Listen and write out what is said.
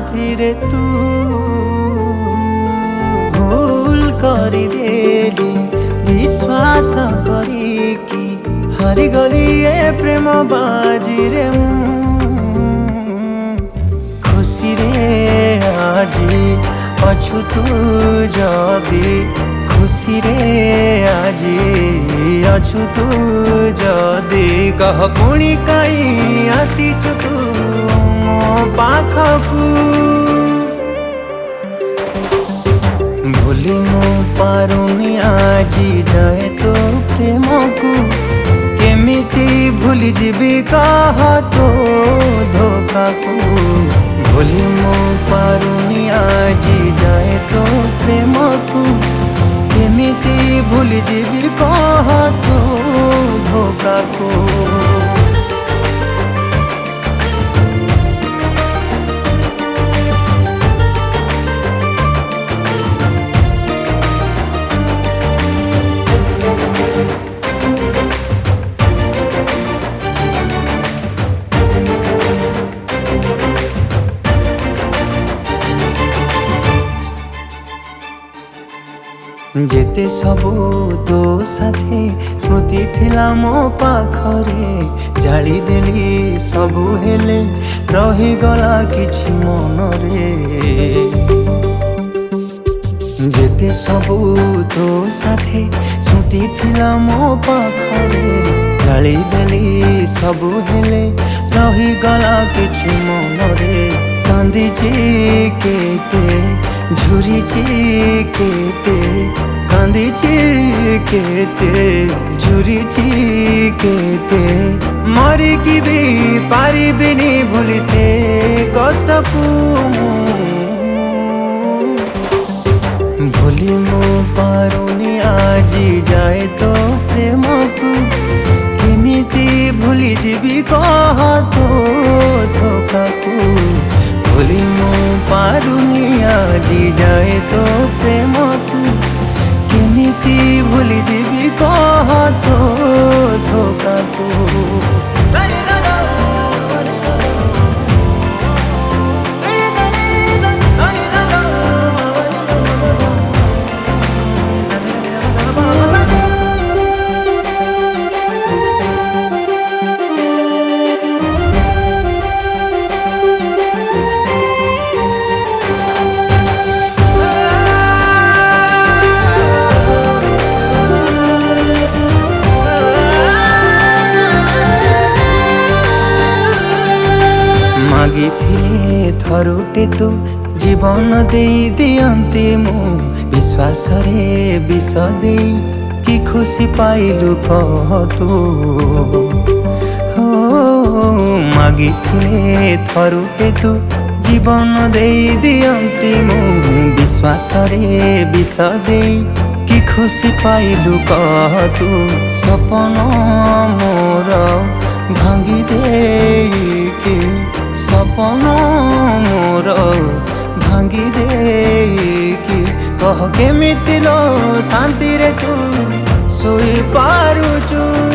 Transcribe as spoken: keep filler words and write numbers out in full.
साथी तू भूल कर देली विश्वास करिकी हरि गली ए प्रेम बाजी रे खुशी रे आजी अछु तू जदी खुशी रे आजी अछु तू जदी कह पुणी कहीं आसीचु तू मो पाखकू भूली मु पारुनी आजी जाए तो प्रेम को केमिति भूली जीवी कह तो धोखा को भूली मु पारुनी आजी जाए तो प्रेम को केमिति भूली जीवी कह तो धोखा को जेते सबू तो साथे स्मृति थिला मो पाखरे जाली देली सबू हेले रही गला किछि मन रे जेते सबू तो साथे स्मृति थिला मो पाखरे जाली देली सबू हेले रही गला किछि मन रे कांदीची केते झुरीची केते कांदीची केते झुरीची केते मरी की भी पारी बिनी भूली से कष्ट को भूली मु पारुनी आजी जाए तो प्रेम को केमिति भूली जीवी कह तो धोखा को भूली मु पारुनी आजी जाए तो प्रेम को केमिति भूली जीवी कह तो धोखा को मागी थिले थरुटे तू जीवन दे दियंती मु विश्वास रे विष दे कि खुशी पाइलु कह तू हो मागी थिले थरुटे तू जीवन दे दियंती मु विश्वास रे विष दे कि खुशी पाइलु कह तू सपन मोर भांगी दे के सपन मोर भांगी दे कि कह केमिति लो शांति रे तू सोई पारुचु।